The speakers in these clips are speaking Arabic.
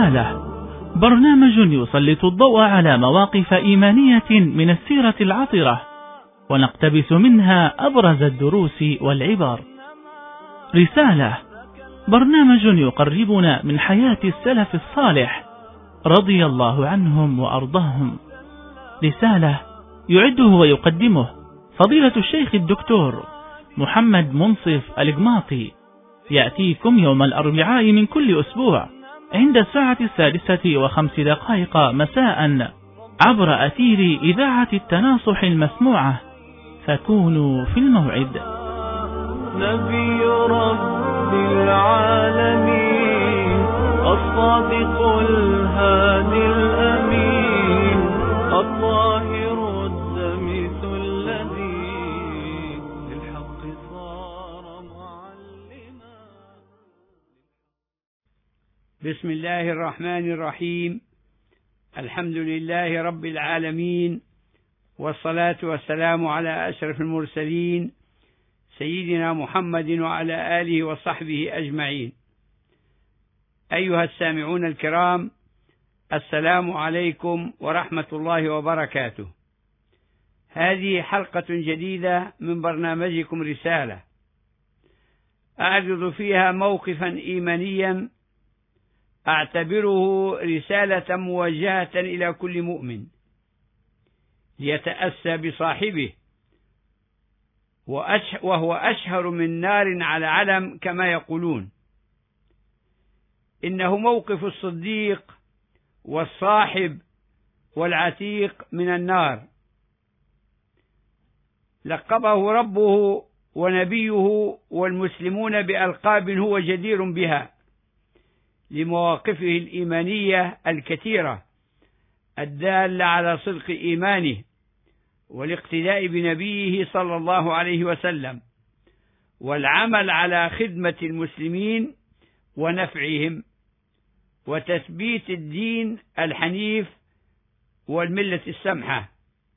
رسالة، برنامج يسلط الضوء على مواقف إيمانية من السيرة العطرة، ونقتبس منها أبرز الدروس والعبر. رسالة، برنامج يقربنا من حياة السلف الصالح رضي الله عنهم وأرضاهم. رسالة يعده ويقدمه فضيلة الشيخ الدكتور محمد منصف القماطي، يأتيكم يوم الأربعاء من كل أسبوع عند الساعة 6:05 مساء عبر أثير إذاعة التناصح المسموعة، فكونوا في الموعد. نبي رب العالمين الصادق الهادي الأمين الطاهر الدمث الذي للحق صار معلما. بسم الله الرحمن الرحيم. الحمد لله رب العالمين، والصلاة والسلام على أشرف المرسلين سيدنا محمد وعلى آله وصحبه أجمعين. أيها السامعون الكرام، السلام عليكم ورحمة الله وبركاته. هذه حلقة جديدة من برنامجكم رسالة، أعرض فيها موقفا إيمانيا أعتبره رسالة موجهة إلى كل مؤمن ليتأسى بصاحبه، وهو أشهر من نار على علم كما يقولون. إنه موقف الصديق والصاحب والعتيق من النار، لقبه ربه ونبيه والمسلمون بألقاب هو جدير بها لمواقفه الإيمانية الكثيرة الدالة على صدق إيمانه والاقتداء بنبيه صلى الله عليه وسلم، والعمل على خدمة المسلمين ونفعهم وتثبيت الدين الحنيف والملة السمحة.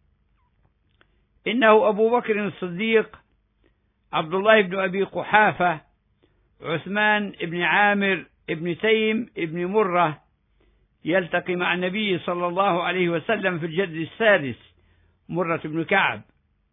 إنه أبو بكر الصديق، عبد الله بن أبي قحافة، عثمان بن عامر بن تيم بن مرة، يلتقي مع النبي صلى الله عليه وسلم في الجد السادس، مرة بن كعب.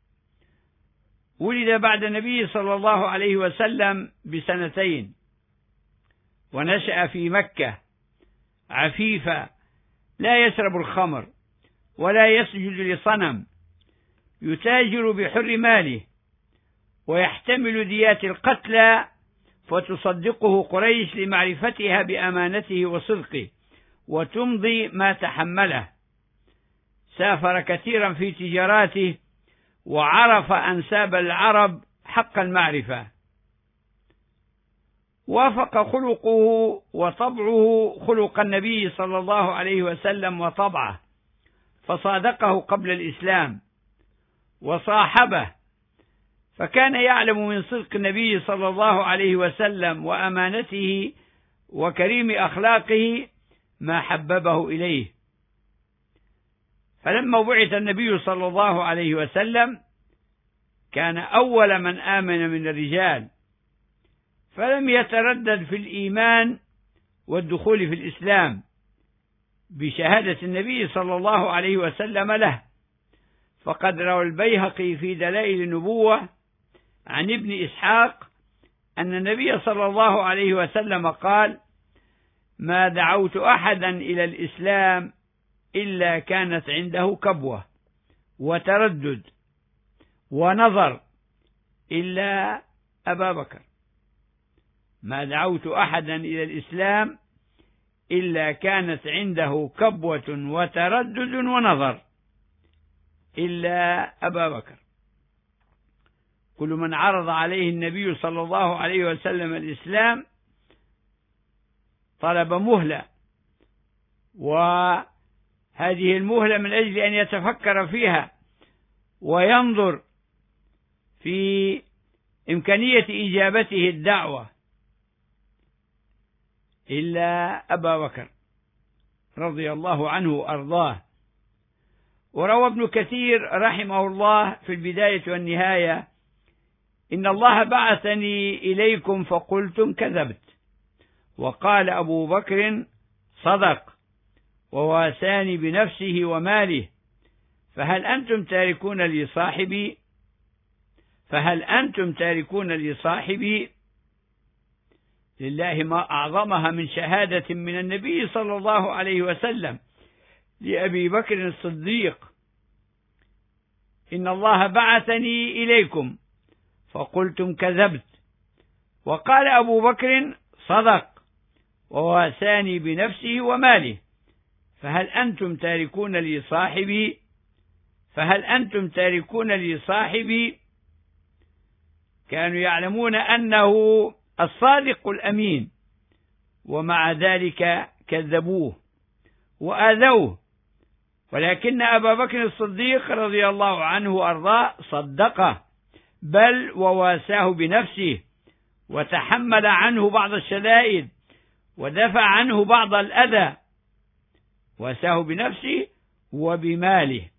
ولد بعد النبي صلى الله عليه وسلم بسنتين، ونشأ في مكة عفيفا، لا يشرب الخمر ولا يسجد لصنم، يتاجر بحر ماله ويحتمل ديات القتلى، فتصدقه قريش لمعرفتها بأمانته وصدقه وتمضي ما تحمله. سافر كثيرا في تجاراته وعرف أنساب العرب حق المعرفة. وافق خلقه وطبعه خلق النبي صلى الله عليه وسلم وطبعه، فصادقه قبل الإسلام وصاحبه، فكان يعلم من صدق النبي صلى الله عليه وسلم وأمانته وكريم أخلاقه ما حببه إليه. فلما بعث النبي صلى الله عليه وسلم كان أول من آمن من الرجال، فلم يتردد في الإيمان والدخول في الإسلام بشهادة النبي صلى الله عليه وسلم له. فقد روى البيهقي في دلائل النبوة عن ابن إسحاق أن النبي صلى الله عليه وسلم قال: ما دعوت أحدا إلى الإسلام إلا كانت عنده كبوة وتردد ونظر إلا أبا بكر. ما دعوت أحدا إلى الإسلام إلا كانت عنده كبوة وتردد ونظر إلا أبا بكر. كل من عرض عليه النبي صلى الله عليه وسلم الإسلام طلب مهلة، وهذه المهلة من أجل أن يتفكر فيها وينظر في إمكانية إجابته الدعوة، إلا أبا بكر رضي الله عنه وأرضاه. وروى ابن كثير رحمه الله في البداية والنهاية: إن الله بعثني إليكم فقلتم كذبت، وقال أبو بكر: صدق وواساني بنفسه وماله، فهل أنتم تاركون لي صاحبي لله ما أعظمها من شهادة من النبي صلى الله عليه وسلم لأبي بكر الصديق: إن الله بعثني إليكم، فقلتم كذبت. وقال أبو بكر: صدق وواساني بنفسه وماله، فهل أنتم تاركون لي صاحبي؟ كانوا يعلمون أنه الصادق الأمين، ومع ذلك كذبوه وآذوه، ولكن أبا بكر الصديق رضي الله عنه وأرضاه صدقه، بل وواساه بنفسه، وتحمل عنه بعض الشدائد، ودفع عنه بعض الأذى، واساه بنفسه وبماله.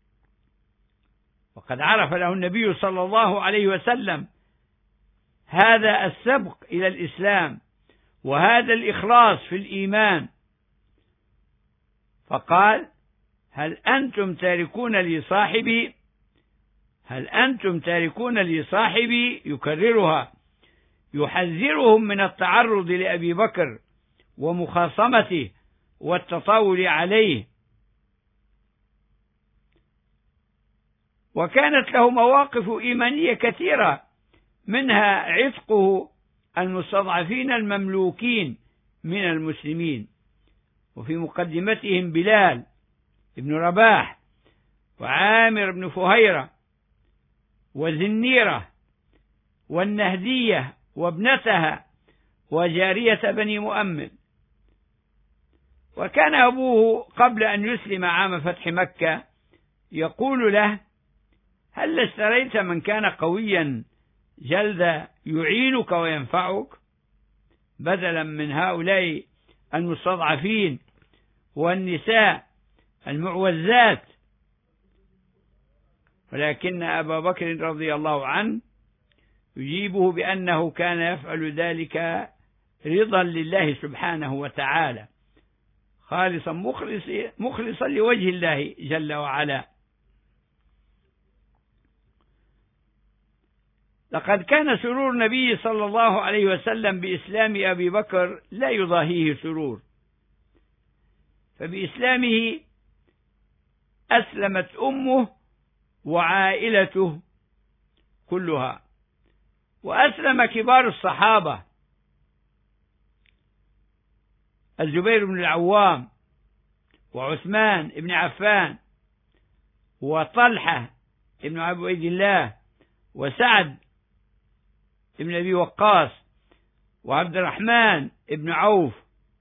وقد عرف له النبي صلى الله عليه وسلم هذا السبق إلى الإسلام وهذا الإخلاص في الإيمان، فقال: هل أنتم تاركون لي صاحبي؟ يكررها، يحذرهم من التعرض لأبي بكر ومخاصمته والتطاول عليه. وكانت له مواقف إيمانية كثيرة، منها عتقه المستضعفين المملوكين من المسلمين، وفي مقدمتهم بلال بن رباح وعامر بن فهيرة وزنيرة والنهدية وابنتها وجارية بني مؤمل. وكان أبوه قبل أن يسلم عام فتح مكة يقول له: هل اشتريت من كان قويا جلد يعينك وينفعك، بدلا من هؤلاء المستضعفين والنساء المعوزات؟ ولكن أبا بكر رضي الله عنه يجيبه بأنه كان يفعل ذلك رضا لله سبحانه وتعالى، خالصا مخلصا لوجه الله جل وعلا. لقد كان سرور النبي صلى الله عليه وسلم بإسلام أبي بكر لا يضاهيه سرور، فبإسلامه أسلمت أمه وعائلته كلها، وأسلم كبار الصحابة: الزبير بن العوام، وعثمان بن عفان، وطلحة بن عبيد الله، وسعد بن أبي وقاص، وعبد الرحمن بن عوف.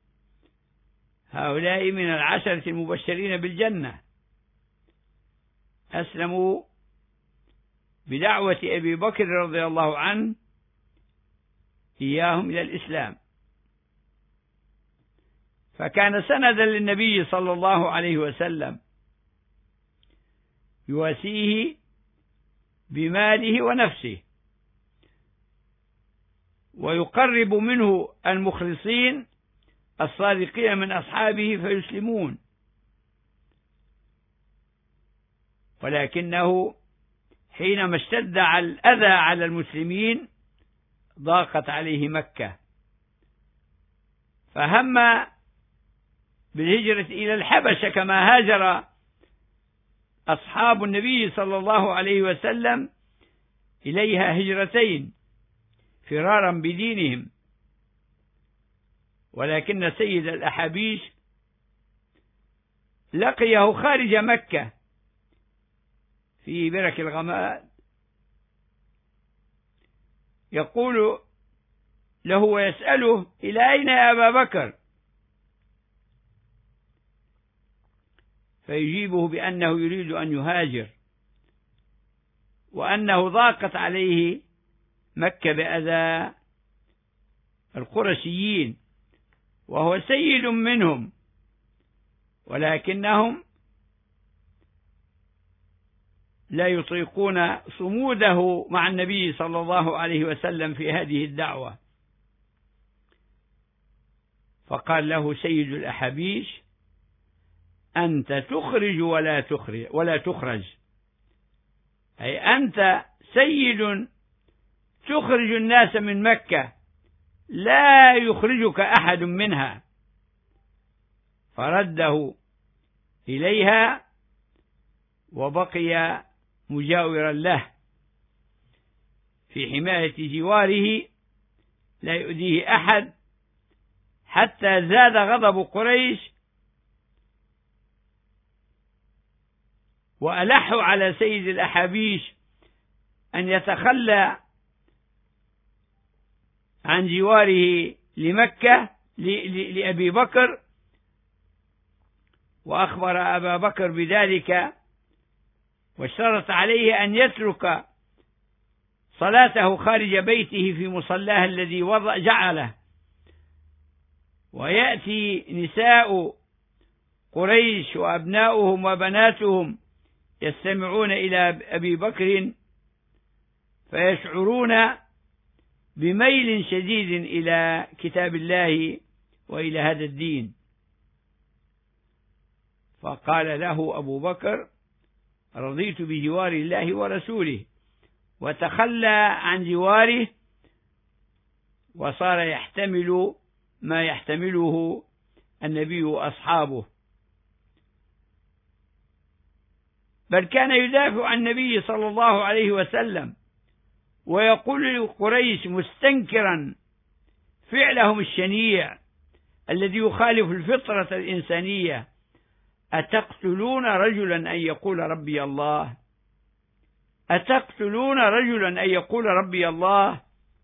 هؤلاء من العشرة المبشرين بالجنة أسلموا بدعوة أبي بكر رضي الله عنه إياهم إلى الإسلام، فكان سندا للنبي صلى الله عليه وسلم، يواسيه بماله ونفسه، ويقرب منه المخلصين الصادقين من أصحابه فيسلمون. ولكنه حينما اشتد الأذى على المسلمين ضاقت عليه مكة، فهم بالهجرة إلى الحبشة كما هاجر أصحاب النبي صلى الله عليه وسلم إليها هجرتين فرارا بدينهم. ولكن سيد الأحابيش لقيه خارج مكة في برك الغماد، يقول له ويسأله: إلى أين يا أبا بكر؟ فيجيبه بأنه يريد أن يهاجر، وأنه ضاقت عليه مكة بأذى القرشيين، وهو سيد منهم، ولكنهم لا يطيقون صموده مع النبي صلى الله عليه وسلم في هذه الدعوة. فقال له سيد الأحابيش: أنت تخرج ولا تخرج، أي أنت سيد تخرج الناس من مكة، لا يخرجك أحد منها. فرده إليها وبقي مجاورا له في حماية جواره، لا يؤذيه أحد، حتى زاد غضب قريش وألحوا على سيد الأحابيش أن يتخلى عن جواره لمكة لأبي بكر، وأخبر أبا بكر بذلك واشترط عليه أن يترك صلاته خارج بيته في مصلاه الذي جعله، ويأتي نساء قريش وأبناؤهم وبناتهم يستمعون إلى أبي بكر فيشعرون بميل شديد إلى كتاب الله وإلى هذا الدين. فقال له أبو بكر: رضيت بجوار الله ورسوله، وتخلى عن جواره، وصار يحتمل ما يحتمله النبي وأصحابه، بل كان يدافع عن النبي صلى الله عليه وسلم ويقول لقريش مستنكرا فعلهم الشنيع الذي يخالف الفطرة الإنسانية: أتقتلون رجلا أن يقول ربي الله؟ أتقتلون رجلا أن يقول ربي الله؟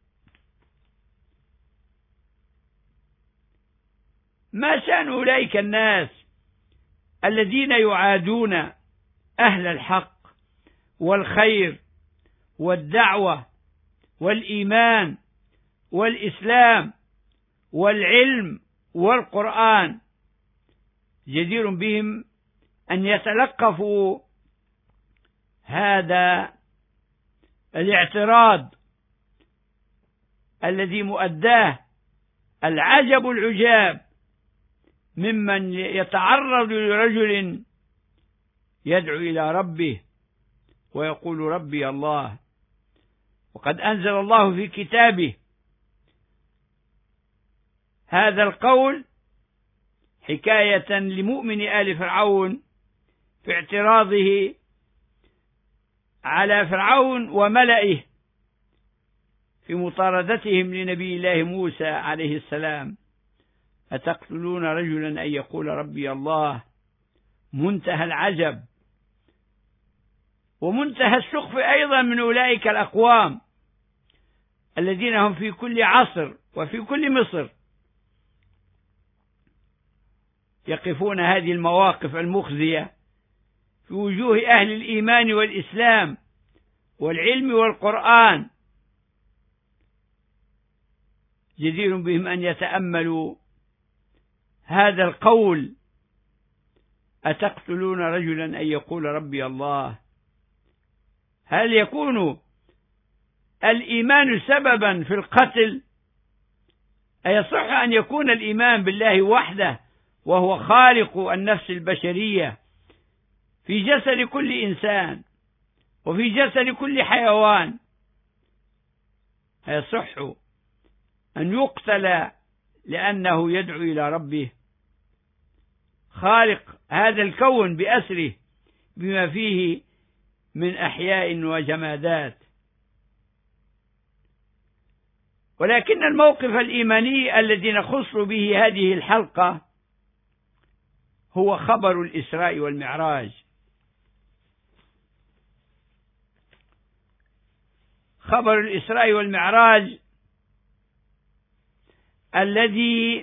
ما شأن أولئك الناس الذين يعادون أهل الحق والخير والدعوة والإيمان والإسلام والعلم والقرآن؟ جدير بهم أن يتلقفوا هذا الاعتراض الذي مؤداه العجب العجاب ممن يتعرض لرجل يدعو إلى ربه ويقول ربي الله. وقد أنزل الله في كتابه هذا القول حكاية لمؤمن آل فرعون في اعتراضه على فرعون وملئه في مطاردتهم لنبي الله موسى عليه السلام: أتقتلون رجلا أن يقول ربي الله؟ منتهى العجب ومنتهى السخف أيضا من أولئك الأقوام الذين هم في كل عصر وفي كل مصر يقفون هذه المواقف المخزية في وجوه أهل الإيمان والإسلام والعلم والقرآن. جدير بهم أن يتأملوا هذا القول: أتقتلون رجلا أن يقول ربي الله؟ هل يكون الإيمان سببا في القتل؟ أيصح أن يكون الإيمان بالله وحده وهو خالق النفس البشرية في جسد كل إنسان وفي جسد كل حيوان، أيصح أن يقتل لأنه يدعو إلى ربه خالق هذا الكون بأسره بما فيه من أحياء وجمادات؟ ولكن الموقف الإيماني الذي نخص به هذه الحلقة هو خبر الإسراء والمعراج. خبر الإسراء والمعراج الذي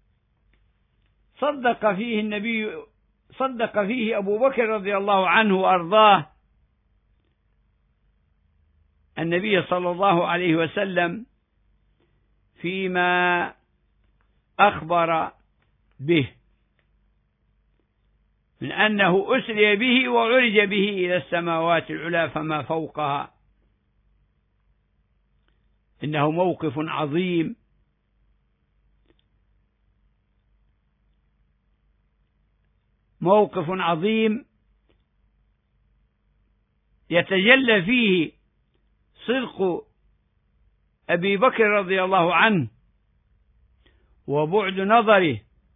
صدق فيه أبو بكر رضي الله عنه وأرضاه النبي صلى الله عليه وسلم فيما أخبر به من أنه أسري به وعرج به إلى السماوات العلى فما فوقها. إنه موقف عظيم موقف عظيم يتجلى فيه صدق أبي بكر رضي الله عنه وبعد نظره،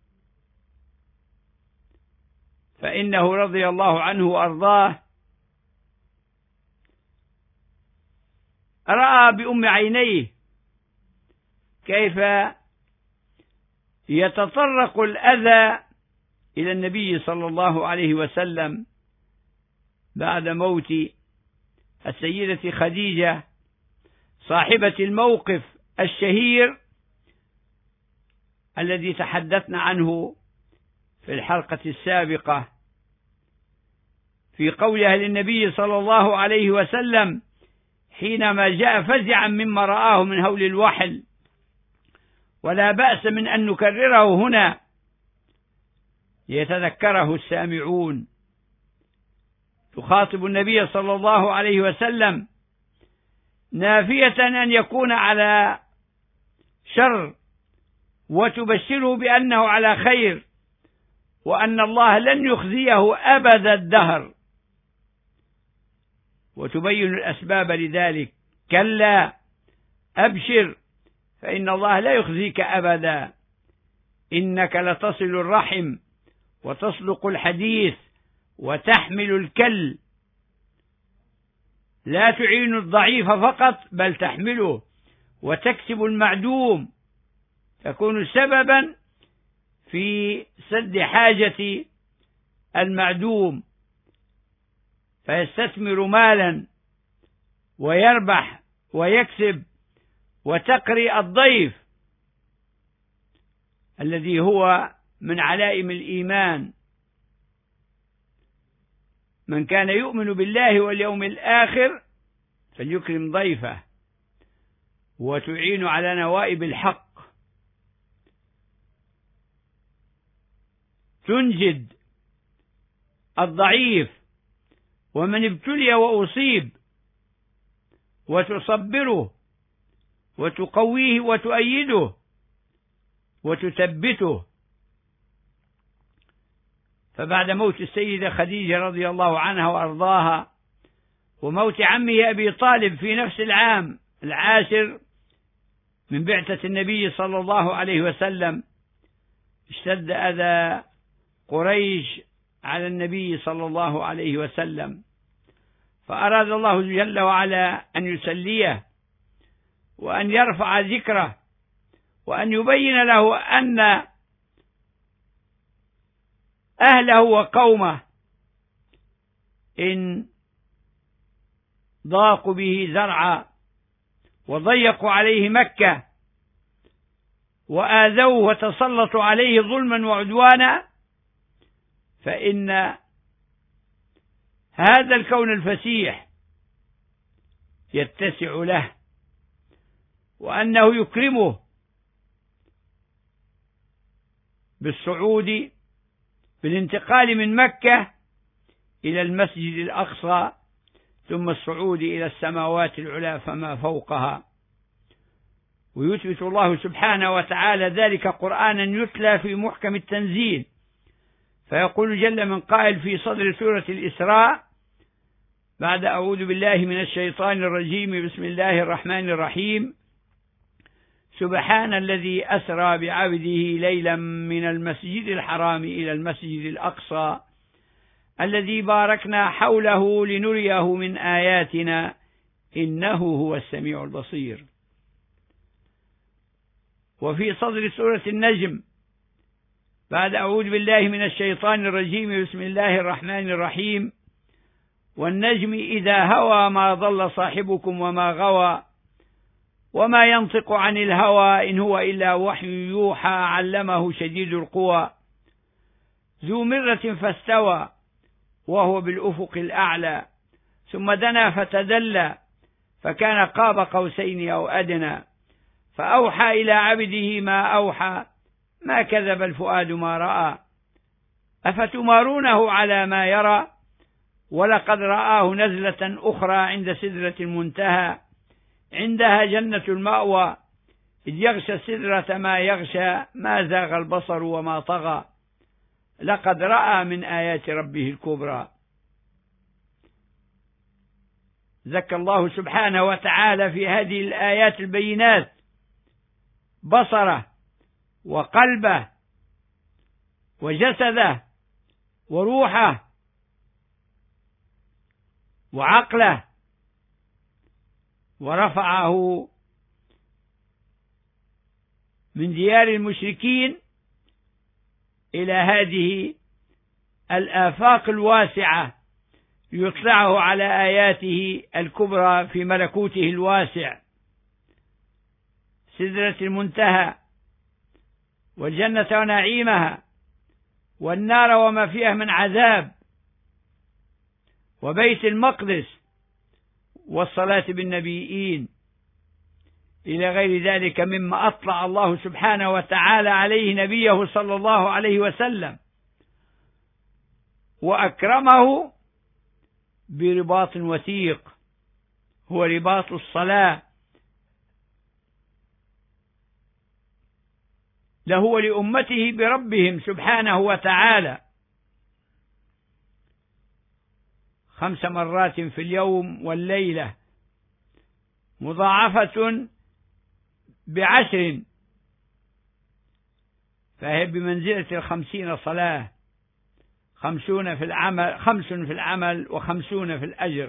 فإنه رضي الله عنه وأرضاه رأى بأم عينيه كيف يتطرق الأذى إلى النبي صلى الله عليه وسلم بعد موت السيدة خديجة صاحبة الموقف الشهير الذي تحدثنا عنه في الحلقة السابقة في قولها للنبي صلى الله عليه وسلم حينما جاء فزعا مما رآه من هول الوحل: ولا بأس من أن نكرره هنا ليتذكره السامعون. تخاطب النبي صلى الله عليه وسلم نافية أن يكون على شر، وتبشره بأنه على خير، وأن الله لن يخزيه أبد الدهر، وتبين الأسباب لذلك: كلا أبشر فإن الله لا يخزيك أبدا، إنك لتصل الرحم وتصدق الحديث وتحمل الكل، لا تعين الضعيف فقط بل تحمله، وتكسب المعدوم، تكون سببا في سد حاجة المعدوم، فيستثمر مالا ويربح ويكسب، وتقري الضيف الذي هو من علائم الإيمان. من كان يؤمن بالله واليوم الآخر فليكرم ضيفه، وتعين على نوائب الحق، تنجد الضعيف ومن ابتلي وأصيب، وتصبره وتقويه وتؤيده وتثبته. فبعد موت السيدة خديجة رضي الله عنها وأرضاها وموت عمه أبي طالب في نفس العام 10 من بعثة النبي صلى الله عليه وسلم، اشتد أذى قريش على النبي صلى الله عليه وسلم، فأراد الله جل وعلا أن يسليه وأن يرفع ذكره وأن يبين له أن أهله وقومه إن ضاقوا به زرعا وضيقوا عليه مكة وآذوه وتسلطوا عليه ظلما وعدوانا، فإن هذا الكون الفسيح يتسع له، وأنه يكرمه بالصعود بالانتقال من مكة إلى المسجد الأقصى، ثم الصعود إلى السماوات العلى فما فوقها. ويثبت الله سبحانه وتعالى ذلك قرآنا يتلى في محكم التنزيل، فيقول جل من قائل في صدر سورة الإسراء بعد أعوذ بالله من الشيطان الرجيم بسم الله الرحمن الرحيم: سبحان الذي أسرى بعبده ليلا من المسجد الحرام إلى المسجد الأقصى الذي باركنا حوله لنريه من آياتنا إنه هو السميع البصير. وفي صدر سورة النجم بعد أعوذ بالله من الشيطان الرجيم بسم الله الرحمن الرحيم: والنجم إذا هوى ما ضل صاحبكم وما غوى وما ينطق عن الهوى إن هو إلا وحي يوحى علمه شديد القوى ذو مرة فاستوى وهو بالأفق الأعلى ثم دنا فتدلى فكان قاب قوسين أو أدنى فأوحى إلى عبده ما أوحى ما كذب الفؤاد ما رأى أفتمارونه على ما يرى ولقد رآه نزلة أخرى عند سدرة المنتهى عندها جنة المأوى إذ يغشى السدرة ما يغشى ما زاغ البصر وما طغى لقد رأى من آيات ربه الكبرى. زكى الله سبحانه وتعالى في هذه الآيات البينات بصره وقلبه وجسده وروحه وعقله، ورفعه من ديار المشركين إلى هذه الآفاق الواسعة ليطلعه على آياته الكبرى في ملكوته الواسع، سدرة المنتهى والجنة ونعيمها والنار وما فيها من عذاب وبيت المقدس والصلاة بالنبيين إلى غير ذلك مما أطلع الله سبحانه وتعالى عليه نبيه صلى الله عليه وسلم، وأكرمه برباط وثيق هو رباط الصلاة له ولأمته بربهم سبحانه وتعالى 5 مرات في اليوم والليلة مضاعفة ب10، فهي بمنزلة 50 صلاة، 50 في العمل و50 في الأجر.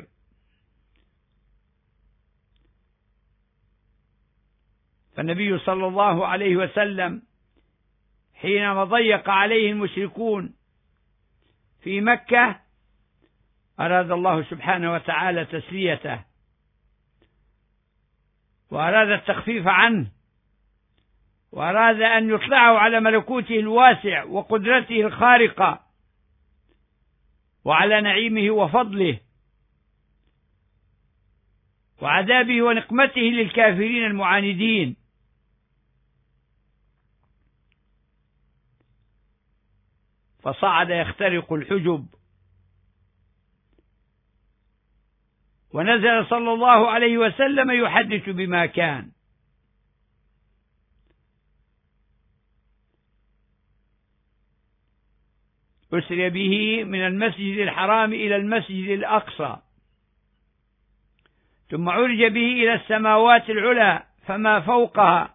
فالنبي صلى الله عليه وسلم حينما ضيق عليه المشركون في مكة أراد الله سبحانه وتعالى تسليته، وأراد التخفيف عنه، وأراد أن يطلعه على ملكوته الواسع وقدرته الخارقة وعلى نعيمه وفضله وعذابه ونقمته للكافرين المعاندين. فصعد يخترق الحجب، ونزل صلى الله عليه وسلم يحدث بما كان. أسري به من المسجد الحرام إلى المسجد الأقصى، ثم عرج به إلى السماوات العلى فما فوقها،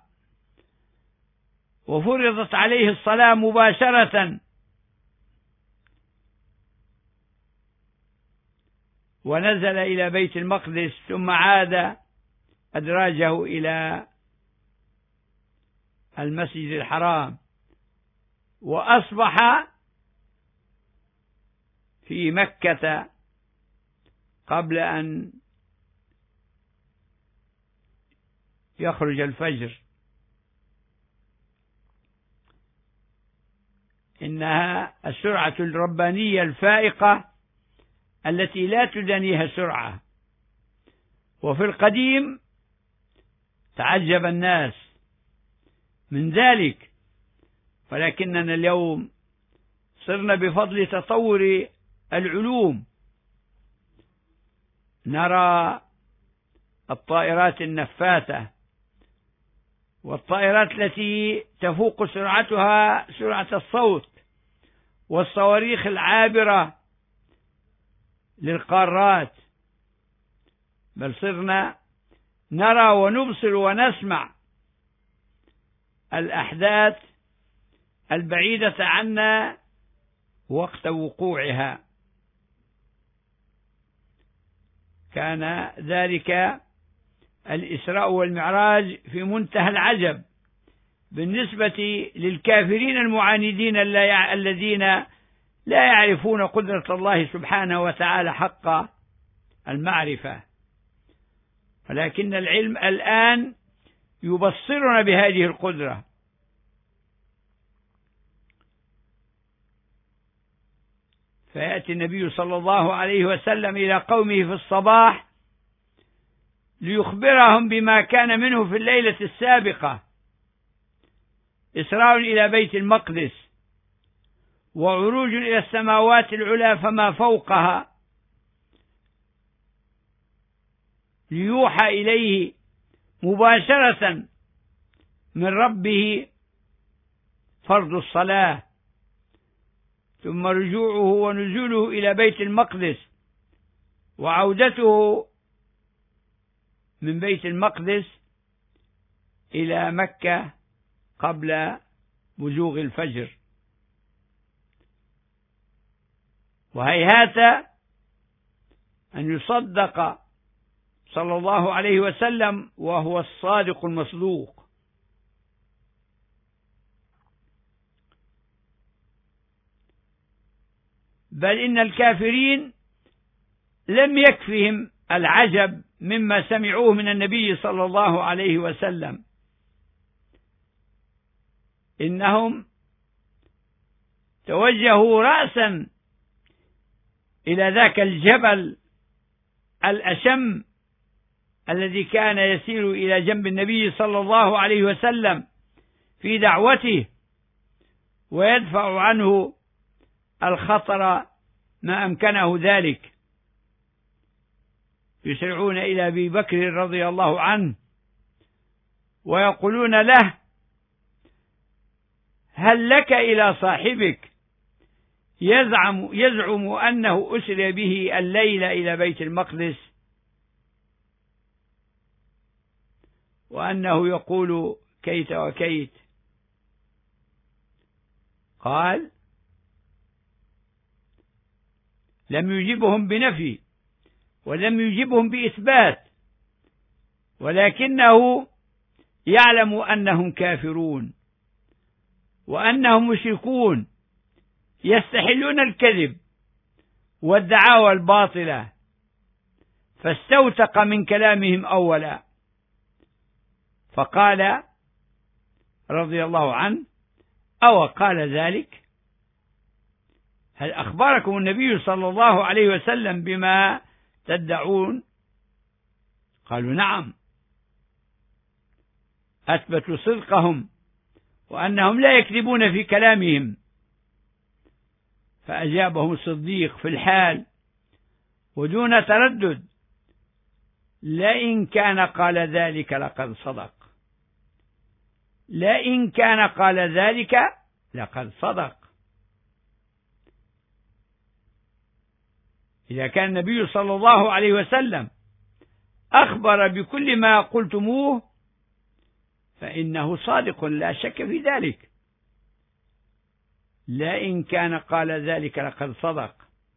وفرضت عليه الصلاة مباشرة، ونزل إلى بيت المقدس، ثم عاد أدراجه إلى المسجد الحرام، وأصبح في مكة قبل أن يخرج الفجر. إنها السرعة الربانية الفائقة التي لا تدانيها سرعة. وفي القديم تعجب الناس من ذلك، ولكننا اليوم صرنا بفضل تطور العلوم نرى الطائرات النفاثة، والطائرات التي تفوق سرعتها سرعة الصوت، والصواريخ العابرة للقارات، بل صرنا نرى ونبصر ونسمع الأحداث البعيدة عنا وقت وقوعها. كان ذلك الإسراء والمعراج في منتهى العجب بالنسبة للكافرين المعاندين الذين لا يعرفون قدرة الله سبحانه وتعالى حق المعرفة، ولكن العلم الآن يبصرنا بهذه القدرة. فيأتي النبي صلى الله عليه وسلم إلى قومه في الصباح ليخبرهم بما كان منه في الليلة السابقة: إسراء إلى بيت المقدس، وعروج إلى السماوات العلى فما فوقها، ليوحى إليه مباشرة من ربه فرض الصلاة ثم رجوعه ونزوله إلى بيت المقدس وعودته من بيت المقدس إلى مكة قبل بزوغ الفجر. وهيهات أن يصدق صلى الله عليه وسلم وهو الصادق المصدوق. بل إن الكافرين لم يكفهم العجب مما سمعوه من النبي صلى الله عليه وسلم، إنهم توجهوا رأسا إلى ذاك الجبل الأشم الذي كان يسير إلى جنب النبي صلى الله عليه وسلم في دعوته ويدفع عنه الخطر ما أمكنه ذلك. يسرعون إلى أبي بكر رضي الله عنه ويقولون له: هل لك إلى صاحبك يزعم أنه أسري به الليلة إلى بيت المقدس، وأنه يقول كيت وكيت؟ قال: لم يجبهم بنفي ولم يجبهم بإثبات، ولكنه يعلم أنهم كافرون وأنهم مشركون يستحلون الكذب والدعاوى الباطلة، فاستوثق من كلامهم أولا، فقال رضي الله عنه: أو قال ذلك؟ هل أخبركم النبي صلى الله عليه وسلم بما تدعون؟ قالوا: نعم. أثبتوا صدقهم وأنهم لا يكذبون في كلامهم. فأجابهم الصديق في الحال ودون تردد: لئن كان قال ذلك لقد صدق، لئن كان قال ذلك لقد صدق. إذا كان النبي صلى الله عليه وسلم أخبر بكل ما قلتموه فإنه صادق لا شك في ذلك. لئن كان قال ذلك لقد صدق.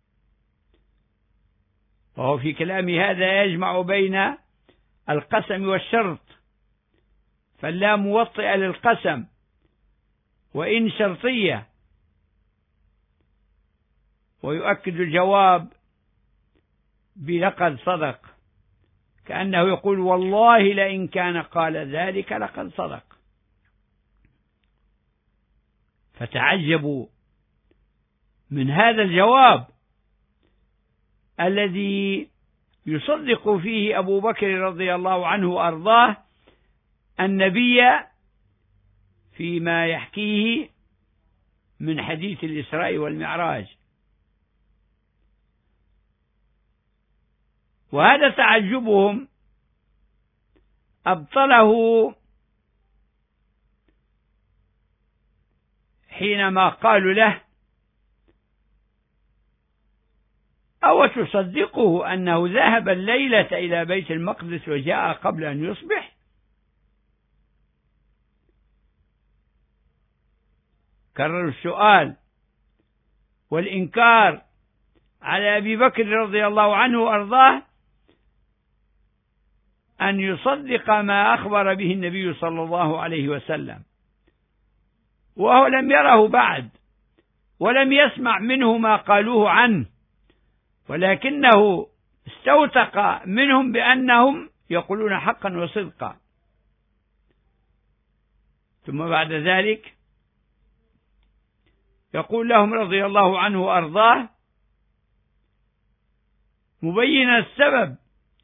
وهو في كلام هذا يجمع بين القسم والشرط، فاللا موطئة للقسم وإن شرطية، ويؤكد الجواب بلقد صدق، كأنه يقول: والله لئن كان قال ذلك لقد صدق. فتعجبوا من هذا الجواب الذي يصدق فيه أبو بكر رضي الله عنه وأرضاه النبي فيما يحكيه من حديث الإسراء والمعراج. وهذا تعجبهم أبطله حينما قالوا له: أو تصدقه أنه ذهب الليلة إلى بيت المقدس وجاء قبل أن يصبح؟ كرروا السؤال والإنكار على أبي بكر رضي الله عنه وأرضاه أن يصدق ما أخبر به النبي صلى الله عليه وسلم، وهو لم يره بعد ولم يسمع منه ما قالوه عنه، ولكنه استوثق منهم بأنهم يقولون حقا وصدقا. ثم بعد ذلك يقول لهم رضي الله عنه وأرضاه مبينا السبب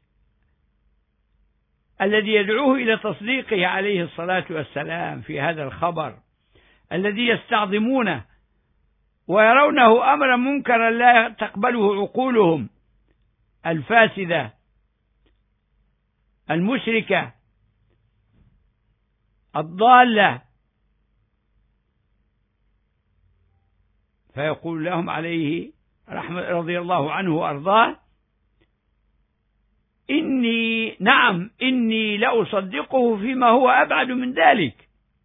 الذي يدعوه إلى تصديقه عليه الصلاة والسلام في هذا الخبر الذي يستعظمونه ويرونه أمرا منكرا لا تقبله عقولهم الفاسدة المشركة الضالة. فيقول لهم عليه رضي الله عنه وأرضاه: إني لأصدقه فيما هو أبعد من ذلك،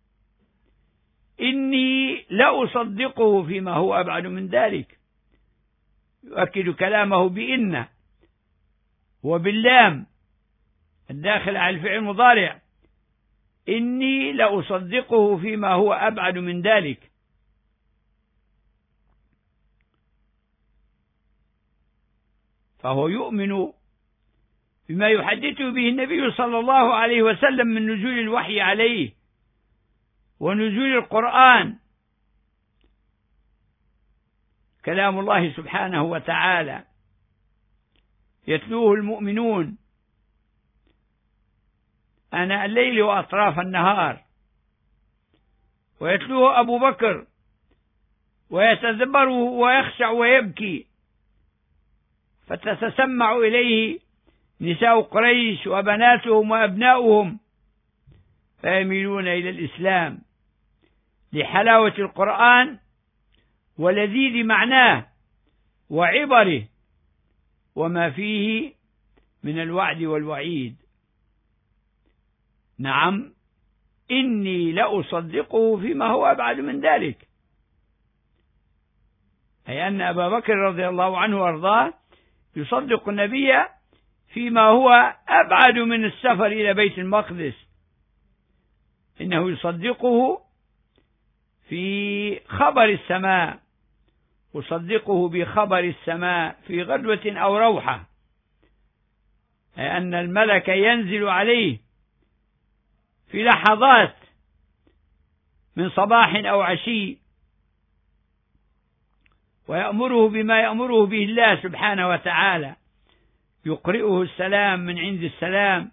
إني لأصدقه فيما هو أبعد من ذلك. يؤكد كلامه بإن وباللام الداخل على الفعل المضارع، إني لأصدقه فيما هو أبعد من ذلك. فهو يؤمن بما يحدث به النبي صلى الله عليه وسلم من نزول الوحي عليه ونزول القرآن، كلام الله سبحانه وتعالى يتلوه المؤمنون آناء الليل وأطراف النهار، ويتلوه أبو بكر ويتدبره ويخشع ويبكي، فتتسمع إليه نساء قريش وبناتهم وأبناؤهم فيميلون إلى الإسلام لحلاوة القرآن ولذيذ معناه وعبره وما فيه من الوعد والوعيد. نعم، إني لأصدقه فيما هو أبعد من ذلك، أي أن أبا بكر رضي الله عنه وأرضاه يصدق النبي فيما هو أبعد من السفر إلى بيت المقدس، إنه يصدقه في خبر السماء، يصدقه بخبر السماء في غدوة أو روحة، أي أن الملك ينزل عليه في لحظات من صباح أو عشي ويأمره بما يأمره به الله سبحانه وتعالى، يقرئه السلام من عند السلام،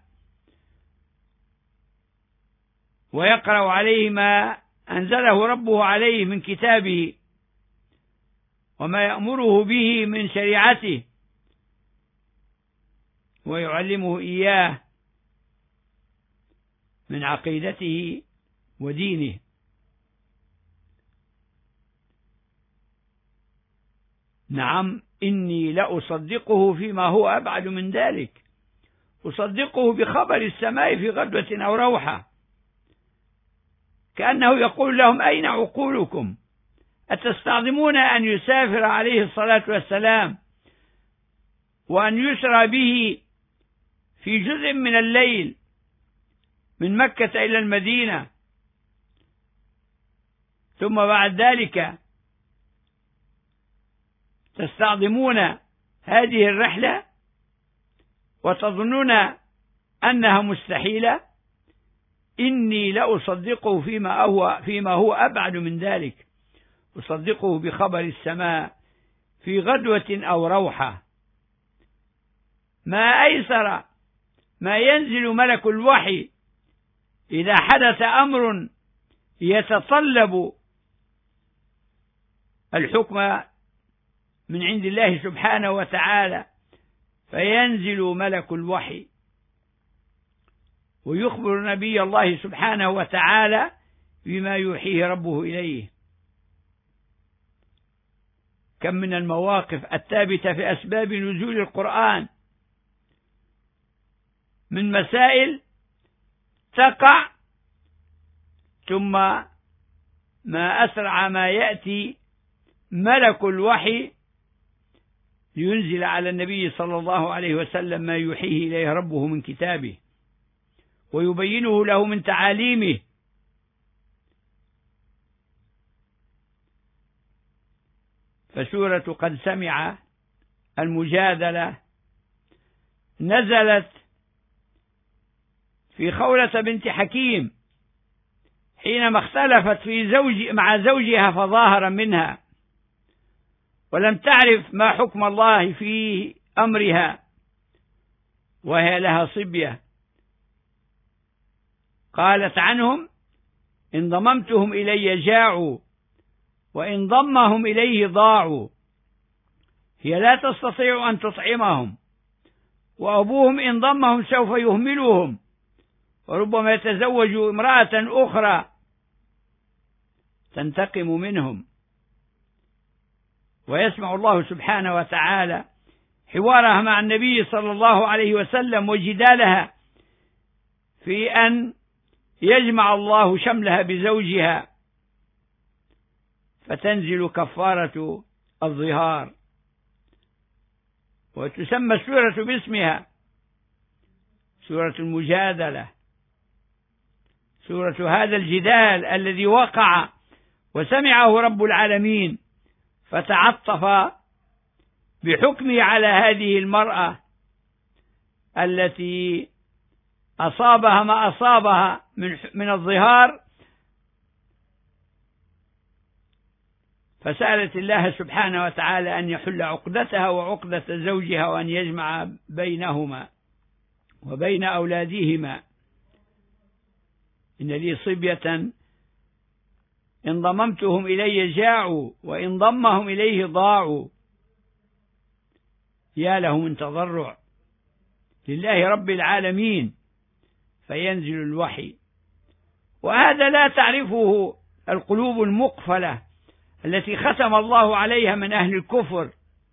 ويقرأ عليه ما أنزله ربه عليه من كتابه وما يأمره به من شريعته، ويعلمه إياه من عقيدته ودينه. نعم، إني لأصدقه فيما هو أبعد من ذلك، أصدقه بخبر السماء في غدوة أو روحة، كأنه يقول لهم: أين عقولكم؟ أتستعظمون أن يسافر عليه الصلاة والسلام وأن يسرى به في جزء من الليل من مكة إلى المدينة، ثم بعد ذلك تستعظمون هذه الرحلة وتظنون أنها مستحيلة؟ إني لأصدقه فيما هو أبعد من ذلك، أصدقه بخبر السماء في غدوة أو روحة. ما أيسر ما ينزل ملك الوحي إذا حدث أمر يتطلب الحكم من عند الله سبحانه وتعالى، فينزل ملك الوحي ويخبر نبي الله سبحانه وتعالى بما يوحيه ربه إليه. كم من المواقف الثابتة في أسباب نزول القرآن من مسائل تقع، ثم ما أسرع ما يأتي ملك الوحي لينزل على النبي صلى الله عليه وسلم ما يوحيه إليه ربه من كتابه ويبينه له من تعاليمه. فسورة قد سمع المجادلة نزلت في خولة بنت حكيم حينما اختلفت مع زوجها فظاهر منها، ولم تعرف ما حكم الله في أمرها وهي لها صبية. قالت عنهم: إن ضممتهم إلي جاعوا وإن ضمهم إليه ضاعوا. هي لا تستطيع أن تطعمهم، وأبوهم إن ضمهم سوف يهملهم، وربما يتزوج امرأة أخرى تنتقم منهم. ويسمع الله سبحانه وتعالى حوارها مع النبي صلى الله عليه وسلم وجدالها في أن يجمع الله شملها بزوجها، فتنزل كفارة الظهار، وتسمى السورة باسمها سورة المجادلة، سورة هذا الجدال الذي وقع وسمعه رب العالمين، فتعطف بحكمه على هذه المرأة التي أصابها ما أصابها من الظهار، فسألت الله سبحانه وتعالى أن يحل عقدتها وعقدة زوجها، وأن يجمع بينهما وبين أولادهما. إن لي صبية إن ضممتهم إلي جاعوا وإن ضمهم إليه ضاعوا. يا له من تضرع لله رب العالمين، فينزل الوحي، وهذا لا تعرفه القلوب المقفلة التي ختم الله عليها من أهل الكفر،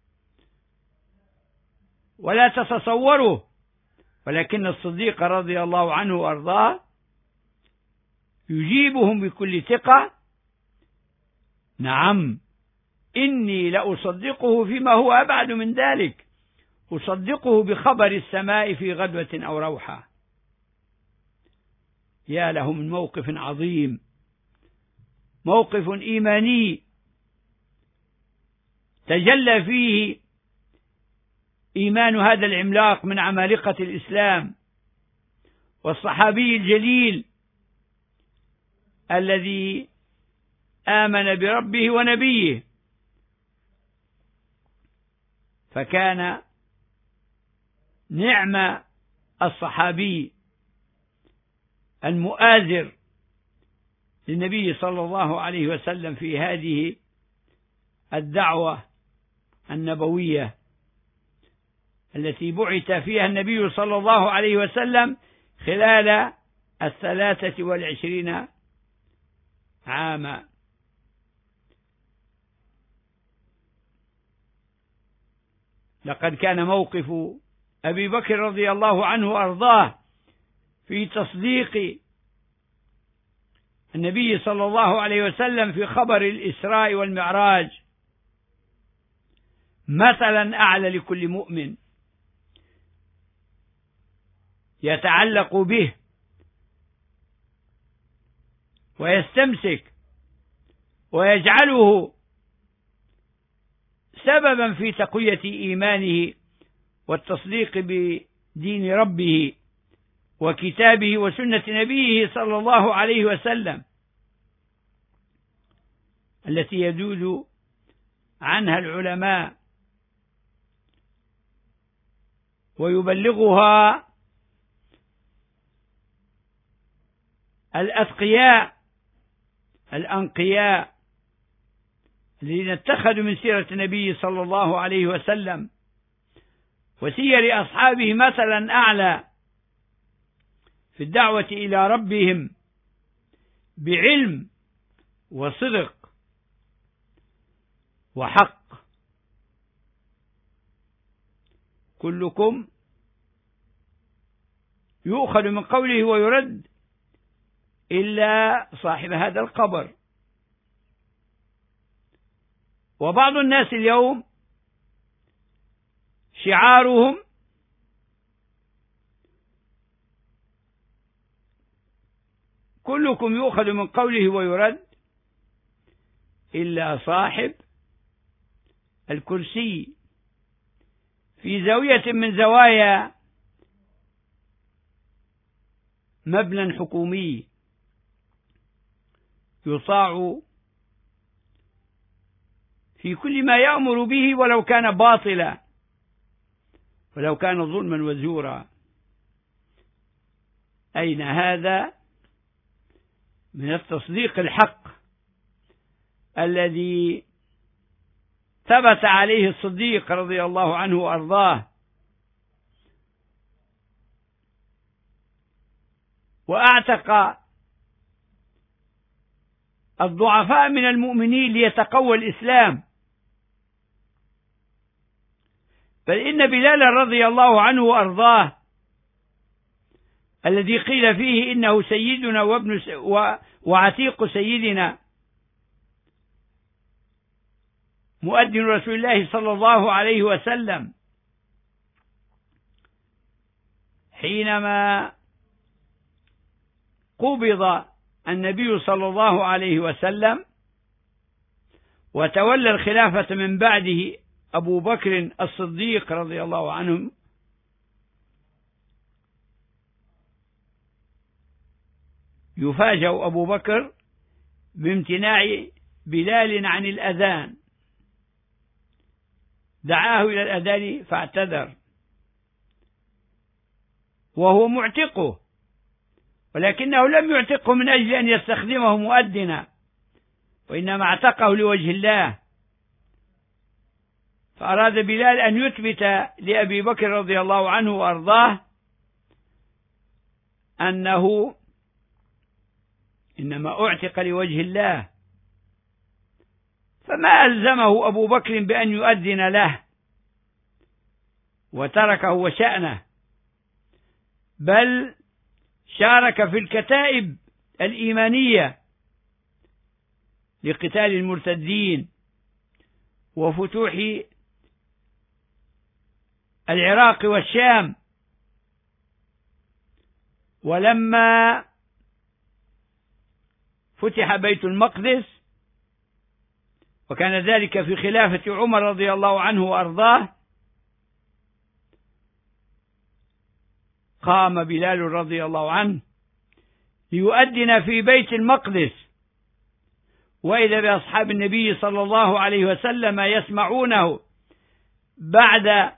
ولا تتصوره. ولكن الصديق رضي الله عنه وأرضاه يجيبهم بكل ثقة: نعم، إني لأصدقه فيما هو أبعد من ذلك، أصدقه بخبر السماء في غدوة أو روحة. يا له من موقف عظيم، موقف إيماني تجلى فيه إيمان هذا العملاق من عمالقة الإسلام والصحابي الجليل الذي آمن بربه ونبيه، فكان نعم الصحابي المؤازر للنبي صلى الله عليه وسلم في هذه الدعوة النبوية التي بعث فيها النبي صلى الله عليه وسلم خلال 23 عاما. لقد كان موقف أبي بكر رضي الله عنه وأرضاه في تصديق النبي صلى الله عليه وسلم في خبر الإسراء والمعراج مثلا أعلى لكل مؤمن يتعلق به ويستمسك ويجعله سببا في تقوية إيمانه والتصديق بدين ربه وكتابه وسنة نبيه صلى الله عليه وسلم، التي يدود عنها العلماء ويبلغها الأتقياء الأنقياء الذين اتخذوا من سيرة النبي صلى الله عليه وسلم وسير أصحابه مثلا أعلى في الدعوة إلى ربهم بعلم وصدق وحق. كلكم يؤخذ من قوله ويرد إلا صاحب هذا القبر. وبعض الناس اليوم شعارهم كلكم يؤخذ من قوله ويرد إلا صاحب الكرسي في زاوية من زوايا مبنى حكومي يطاع في كل ما يأمر به ولو كان باطلا ولو كان ظلما وزورا. أين هذا من التصديق الحق الذي ثبت عليه الصديق رضي الله عنه وأرضاه، وأعتق الضعفاء من المؤمنين ليتقوى الإسلام، بل إن بلال رضي الله عنه وأرضاه الذي قيل فيه إنه سيدنا وعتيق سيدنا مؤذن رسول الله صلى الله عليه وسلم، حينما قبض النبي صلى الله عليه وسلم وتولى الخلافة من بعده أبو بكر الصديق رضي الله عنه، يفاجأ أبو بكر بامتناع بلال عن الأذان، دعاه إلى الأذان فاعتذر وهو معتقه، ولكنه لم يعتقه من أجل أن يستخدمه مؤذنا، وإنما اعتقه لوجه الله. فأراد بلال أن يثبت لأبي بكر رضي الله عنه وأرضاه أنه إنما أعتق لوجه الله، فما ألزمه أبو بكر بأن يؤذن له وتركه وشأنه، بل شارك في الكتائب الإيمانية لقتال المرتدين وفتوح العراق والشام. ولما فتح بيت المقدس، وكان ذلك في خلافة عمر رضي الله عنه وأرضاه، قام بلال رضي الله عنه ليؤذن في بيت المقدس، وإذا بأصحاب النبي صلى الله عليه وسلم يسمعونه بعد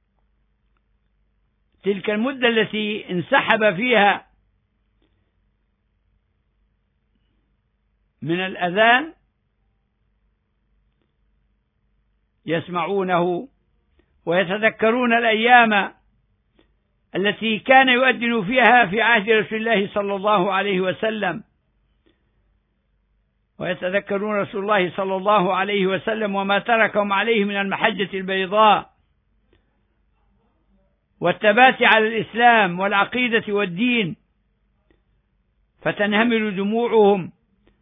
تلك المدة التي انسحب فيها من الأذان، يسمعونه ويتذكرون الأيام التي كان يؤذن فيها في عهد رسول الله صلى الله عليه وسلم، ويتذكرون رسول الله صلى الله عليه وسلم وما تركهم عليه من المحجة البيضاء والثبات على الإسلام والعقيدة والدين، فتنهمل دموعهم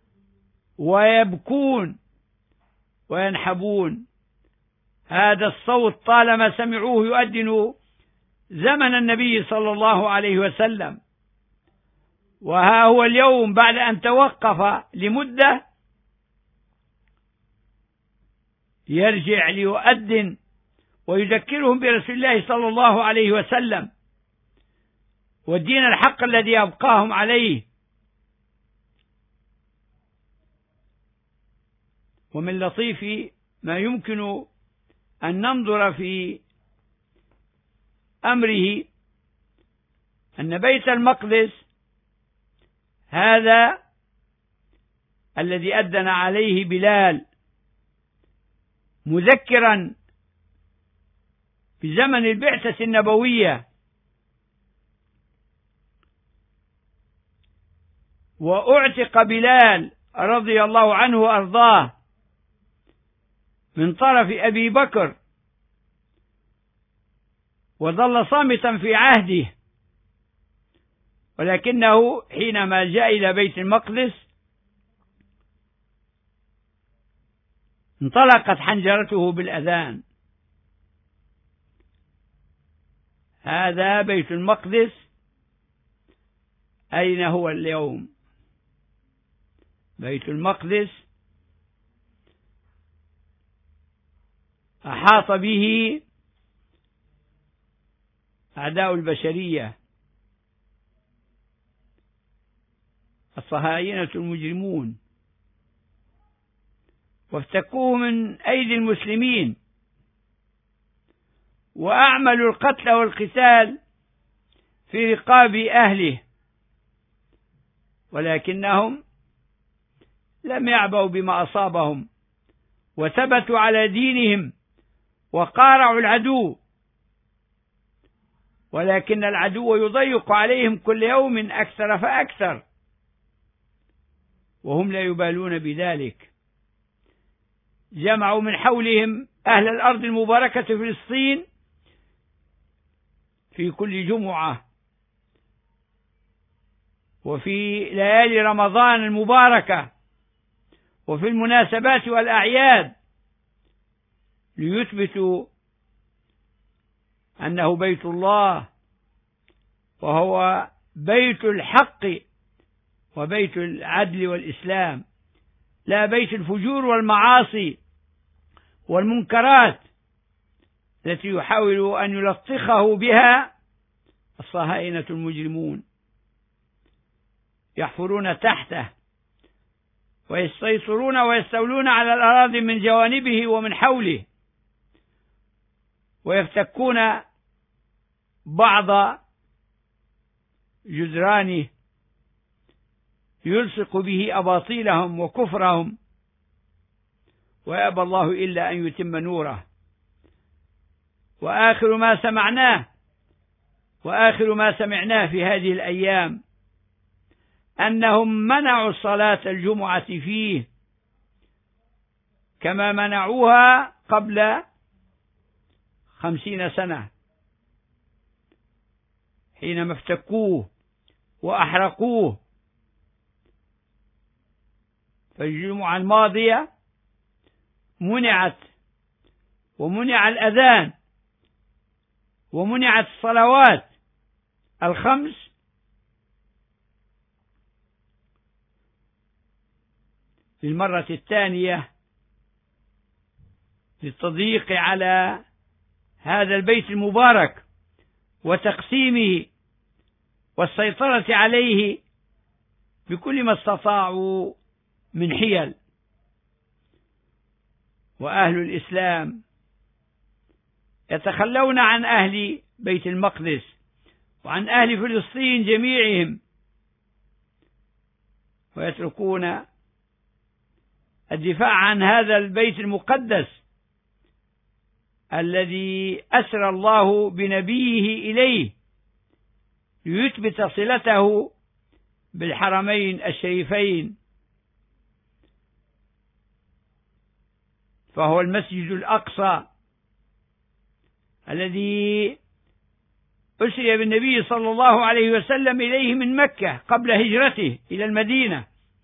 ويبكون وينحبون. هذا الصوت طالما سمعوه يؤذن زمن النبي صلى الله عليه وسلم، وها هو اليوم بعد أن توقف لمدة يرجع ليؤذن ويذكرهم برسول الله صلى الله عليه وسلم والدين الحق الذي أبقاهم عليه. ومن لطيف ما يمكن أن ننظر في أمره أن بيت المقدس هذا الذي أذن عليه بلال مذكرا في زمن البعثة النبوية، وأعتق بلال رضي الله عنه وأرضاه من طرف أبي بكر، وظل صامتا في عهده، ولكنه حينما جاء إلى بيت المقدس انطلقت حنجرته بالأذان. هذا بيت المقدس أين هو اليوم؟ بيت المقدس أحاط به أعداء البشرية، الصهاينة المجرمون، وافتكوه من أيدي المسلمين، وأعملوا القتل والقتال في رقاب أهله، ولكنهم لم يعبوا بما أصابهم، وثبتوا على دينهم وقارعوا العدو، ولكن العدو يضيق عليهم كل يوم أكثر فأكثر، وهم لا يبالون بذلك. جمعوا من حولهم أهل الأرض المباركة فلسطين في كل جمعة وفي ليالي رمضان المباركة وفي المناسبات والأعياد، ليثبتوا أنه بيت الله، وهو بيت الحق وبيت العدل والإسلام، لا بيت الفجور والمعاصي والمنكرات التي يحاول أن يلطخه بها الصهاينة المجرمون، يحفرون تحته ويسيطرون ويستولون على الأراضي من جوانبه ومن حوله، ويفتكون بعض جدرانه يلصق به أباطيلهم وكفرهم، ويأبى الله إلا أن يتم نوره. وآخر ما سمعناه في هذه الأيام أنهم منعوا صلاة الجمعة فيه كما منعوها قبل 50 سنة حينما افتكوه وأحرقوه. فالجمعة الماضية منعت، ومنع الأذان، ومنعت الصلوات الخمس للمرة الثانية للتضييق على هذا البيت المبارك وتقسيمه والسيطرة عليه بكل ما استطاعوا من حيل. وأهل الإسلام يتخلون عن أهل بيت المقدس وعن أهل فلسطين جميعهم، ويتركون الدفاع عن هذا البيت المقدس الذي أسرى الله بنبيه إليه ليثبت صلته بالحرمين الشريفين، فهو المسجد الأقصى الذي أسري بالنبي صلى الله عليه وسلم إليه من مكة قبل هجرته إلى المدينة،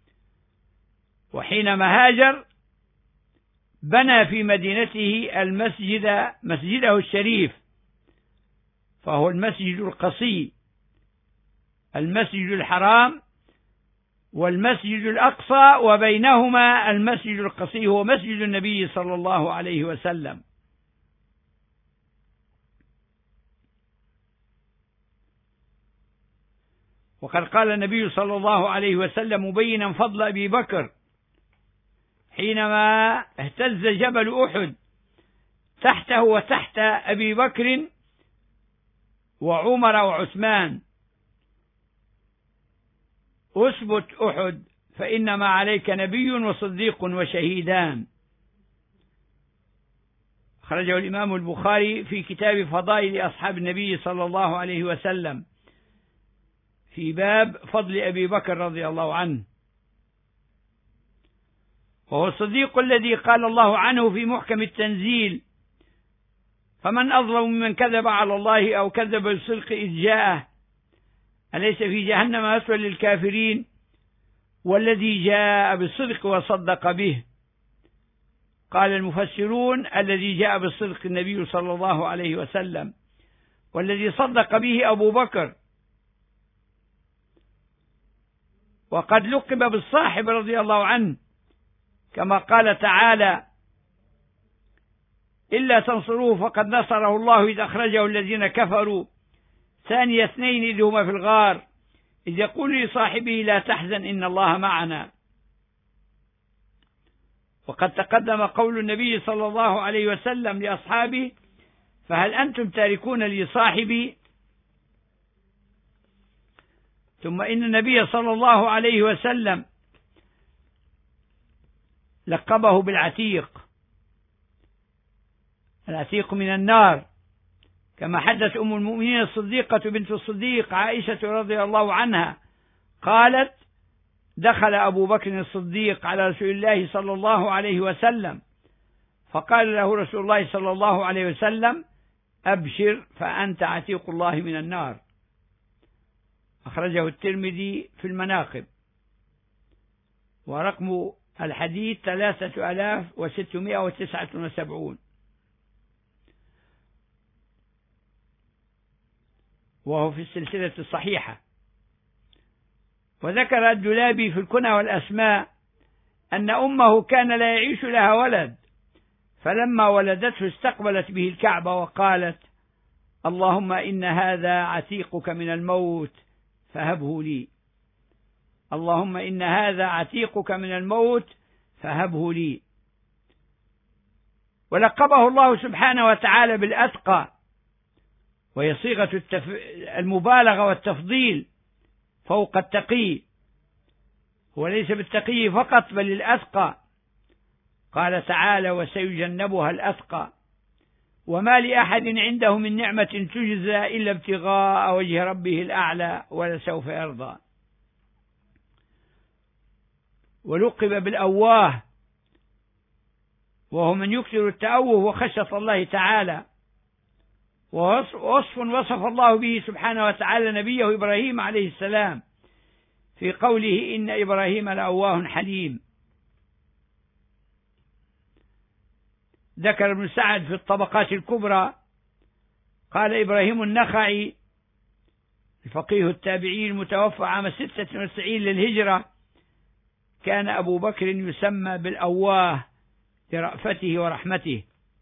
وحينما هاجر بنى في مدينته مسجده الشريف، فهو المسجد القصي، المسجد الحرام والمسجد الأقصى، وبينهما المسجد القصي هو مسجد النبي صلى الله عليه وسلم. وقد قال النبي صلى الله عليه وسلم مبينا فضل أبي بكر حينما اهتز جبل أحد تحته وتحت أبي بكر وعمر وعثمان: أثبت أحد فإنما عليك نبي وصديق وشهيدان. خرجه الإمام البخاري في كتاب فضائل أصحاب النبي صلى الله عليه وسلم في باب فضل أبي بكر رضي الله عنه، وهو الصديق الذي قال الله عنه في محكم التنزيل: فمن أظلم ممن كذب على الله أو كذب بالصدق إذ جاءه أليس في جهنم مثوى للكافرين والذي جاء بالصدق وصدق به. قال المفسرون: الذي جاء بالصدق النبي صلى الله عليه وسلم، والذي صدق به أبو بكر. وقد لقب بالصاحب رضي الله عنه كما قال تعالى: إلا تنصروه فقد نصره الله إذ أخرجه الذين كفروا ثاني اثنين إذ هما في الغار إذ يقول لصاحبه لا تحزن إن الله معنا. وقد تقدم قول النبي صلى الله عليه وسلم لأصحابه: فهل أنتم تاركون لي صاحبي؟ ثم إن النبي صلى الله عليه وسلم لقبه بالعتيق، العتيق من النار، كما حدث أم المؤمنين الصديقة بنت الصديق عائشة رضي الله عنها قالت: دخل أبو بكر الصديق على رسول الله صلى الله عليه وسلم فقال له رسول الله صلى الله عليه وسلم: أبشر فأنت عتيق الله من النار. أخرجه الترمذي في المناقب، ورقم الحديث 3679، وهو في السلسلة الصحيحة. وذكر الدولابي في الكنى والأسماء أن أمه كان لا يعيش لها ولد، فلما ولدته استقبلت به الكعبة وقالت: اللهم إن هذا عتيقك من الموت فهبه لي، اللهم إن هذا عتيقك من الموت فهبه لي. ولقبه الله سبحانه وتعالى بالأتقى، وهي صيغة المبالغة والتفضيل فوق التقي، هو ليس بالتقي فقط بل الأتقى. قال تعالى: وسيجنبها الأتقى وما لأحد عنده من نعمة تجزى إلا ابتغاء وجه ربه الأعلى ولسوف يرضى. ولقب بالأواه، وهو من يكثر التأوه وخشية الله تعالى، ووصف وصف الله به سبحانه وتعالى نبيه إبراهيم عليه السلام في قوله: إن إبراهيم لأواه حليم. ذكر ابن سعد في الطبقات الكبرى قال: إبراهيم النخعي الفقيه التابعي المتوفى عام 96 للهجرة كان أبو بكر يسمى بالأواه لرأفته ورحمته.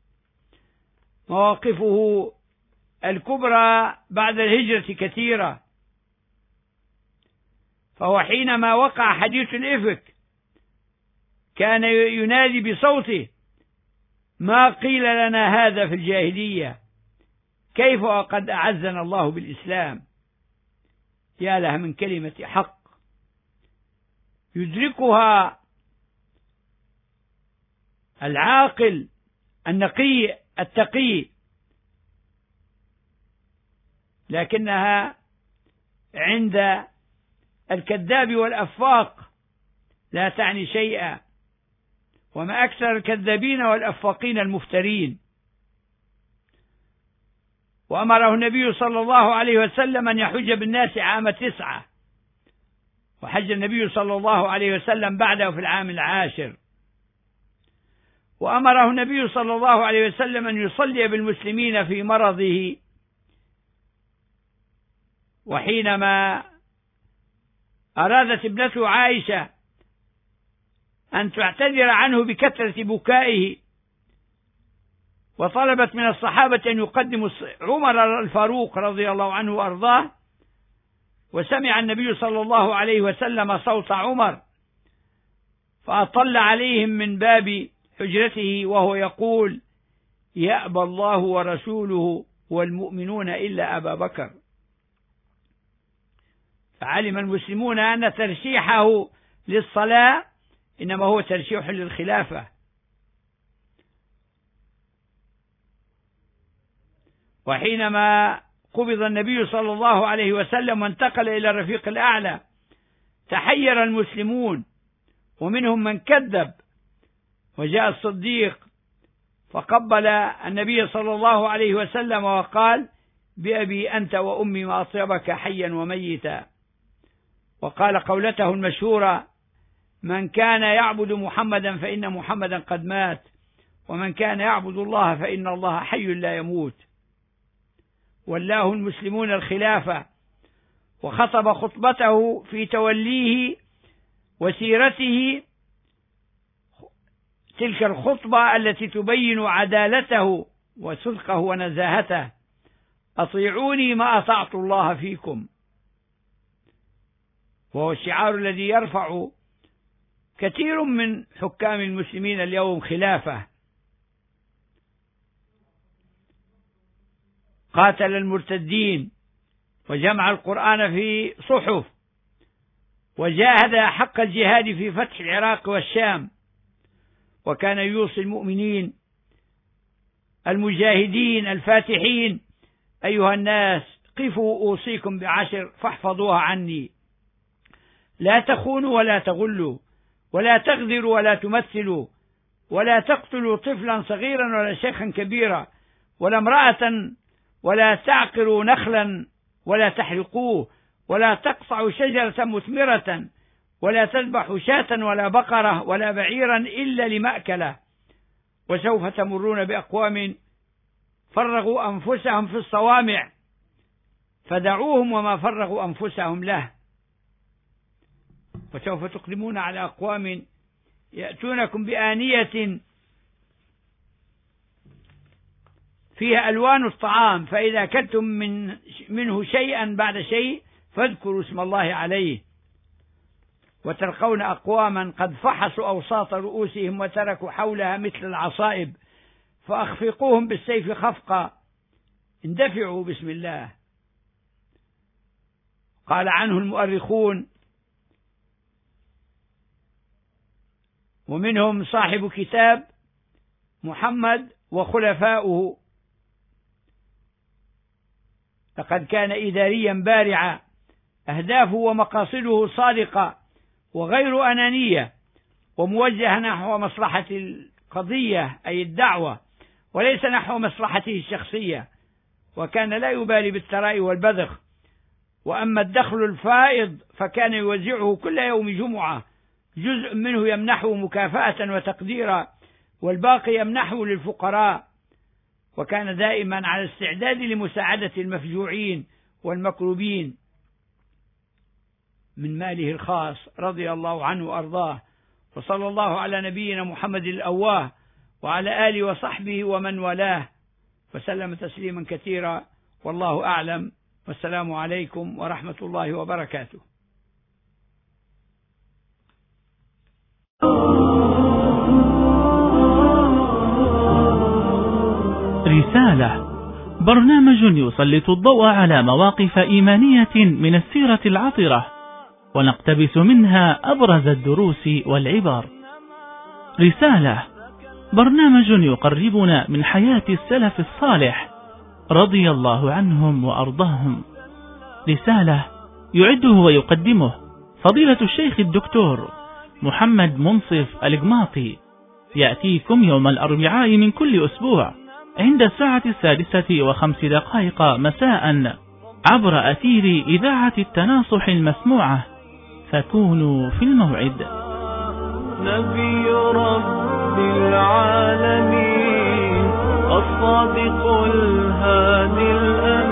مواقفه الكبرى بعد الهجرة كثيرة، فهو حينما وقع حديث الإفك كان ينادي بصوته: ما قيل لنا هذا في الجاهلية، كيف وقد أعزنا الله بالإسلام. يا لها من كلمة حق يدركها العاقل النقي التقي، لكنها عند الكذاب والأفاق لا تعني شيئا، وما أكثر الكذابين والأفاقين المفترين. وأمره النبي صلى الله عليه وسلم أن يحج بالناس عام 9، وحج النبي صلى الله عليه وسلم بعده في العام 10. وأمره النبي صلى الله عليه وسلم أن يصلي بالمسلمين في مرضه، وحينما أرادت ابنته عائشة أن تعتذر عنه بكثرة بكائه، وطلبت من الصحابة أن يقدموا عمر الفاروق رضي الله عنه وأرضاه، وسمع النبي صلى الله عليه وسلم صوت عمر فأطل عليهم من باب حجرته وهو يقول: يأبى الله ورسوله والمؤمنون إلا أبا بكر. فعلم المسلمون أن ترشيحه للصلاة إنما هو ترشيح للخلافة. وحينما قبض النبي صلى الله عليه وسلم وانتقل إلى الرفيق الأعلى تحير المسلمون، ومنهم من كذب، وجاء الصديق فقبل النبي صلى الله عليه وسلم وقال: بأبي أنت وأمي ما أطيبك حيا وميتا. وقال قولته المشهورة: من كان يعبد محمدا فإن محمدا قد مات، ومن كان يعبد الله فإن الله حي لا يموت. ولاه المسلمون الخلافة، وخطب خطبته في توليه وسيرته تلك الخطبة التي تبين عدالته وصدقه ونزاهته: أطيعوني ما أطعت الله فيكم. وهو الشعار الذي يرفع كثير من حكام المسلمين اليوم خلافة. قاتل المرتدين وجمع القرآن في صحف، وجاهد حق الجهاد في فتح العراق والشام، وكان يوصي المؤمنين المجاهدين الفاتحين: أيها الناس قفوا أوصيكم ب10 فاحفظوها عني، لا تخونوا ولا تغلوا ولا تغدروا ولا تمثلوا ولا تقتلوا طفلا صغيرا ولا شيخا كبيرا ولا امرأة ولا تعقروا نخلا ولا تحرقوه، ولا تقطعوا شجرة مثمرة، ولا تذبحوا شاة ولا بقرة ولا بعيرا إلا لمأكله. وسوف تمرون بأقوام فرغوا أنفسهم في الصوامع فدعوهم وما فرغوا أنفسهم له، وسوف تقدمون على أقوام يأتونكم بآنية فيها ألوان الطعام، فإذا أكلتم منه شيئا بعد شيء فاذكروا اسم الله عليه. وتلقون أقواما قد فحصوا أوساط رؤوسهم وتركوا حولها مثل العصائب، فأخفقوهم بالسيف خفقا، اندفعوا بسم الله. قال عنه المؤرخون ومنهم صاحب كتاب محمد وخلفاؤه: لقد كان إداريا بارعا، أهدافه ومقاصده صادقة وغير أنانية، وموجهة نحو مصلحة القضية أي الدعوة، وليس نحو مصلحته الشخصية، وكان لا يبالي بالثراء والبذخ. وأما الدخل الفائض فكان يوزعه كل يوم جمعة، جزء منه يمنحه مكافأة وتقديرا، والباقي يمنحه للفقراء، وكان دائما على استعداد لمساعدة المفجوعين والمكروبين من ماله الخاص رضي الله عنه وأرضاه. وصلى الله على نبينا محمد الأواه وعلى آله وصحبه ومن والاه وسلم تسليما كثيرا، والله أعلم، والسلام عليكم ورحمة الله وبركاته. رسالة، برنامج يسلط الضوء على مواقف إيمانية من السيرة العطرة، ونقتبس منها أبرز الدروس والعبر. رسالة، برنامج يقربنا من حياة السلف الصالح رضي الله عنهم وأرضاهم. رسالة يعده ويقدمه فضيلة الشيخ الدكتور محمد منصف القماطي، يأتيكم يوم الأربعاء من كل أسبوع عند الساعة 6:05 مساء عبر أثير إذاعة التناصح المسموعة، فكونوا في الموعد. نبي رب العالمين الصادق الهادي الأمين.